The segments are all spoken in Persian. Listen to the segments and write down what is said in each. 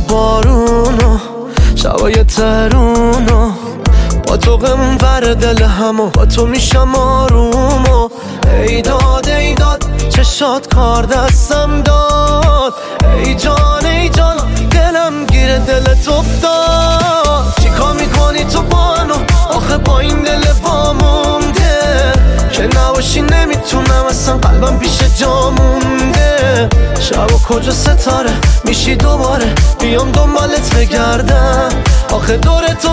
بارونو شبای ترونو با تو غمون ور دل همو با تو میشم آرومو ای داد چشات کار دستم داد ای جان دلم گیره دلت افتاد چیکار میکنی تو بانو آخه با این دل وامونده که نباشی نمیتونم اصلا قلبم پیش جا مونده شب و کجا ستاره میشی دوباره بیام دنبالت بگردم آخه دور تو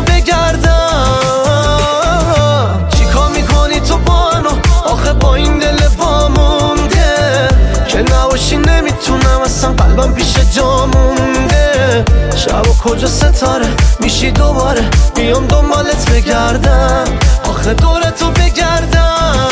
بگردم چیکار میکنی تو بانو آخه با این دل وامونده که نباشی نمیتونم اصلا قلبم پیش جا مونده شب و کجا ستاره میشی دوباره بیام دنبالت بگردم آخه دور تو بگردم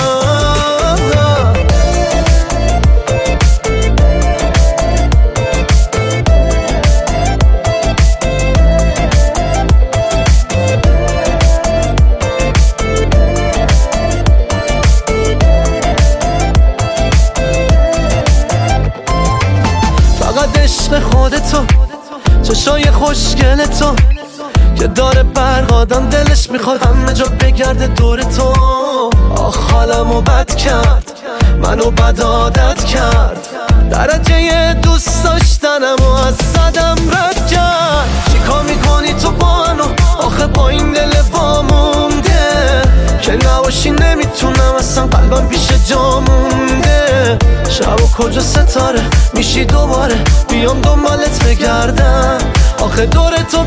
فقط عشق خودتو چشای خوشگل تو که داره برقادم دلش میخواد همه جا بگرده دور تو آخ حالمو بد کرد منو بد عادت کرد درجه دوست داشتنمو از صدم رد کرد چیکار میکنی تو بانو آخه با این دل وامونده که نباشی نمیتونم اصلا قلبم پیش جا مونده شب و کجا ستاره میشی دوباره بیام دنبالت بگردم آخه دور تو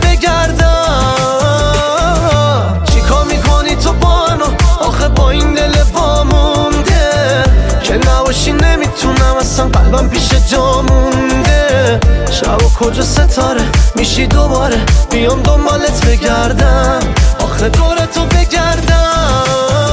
بگردم چیکار میکنی تو بانو آخه با این دل وامونده که نباشی نمیتونم اصلا قلبم پیش جا مونده شب و کجا ستاره میشی دوباره بیام دنبالت بگردم آخه دور تو بگردم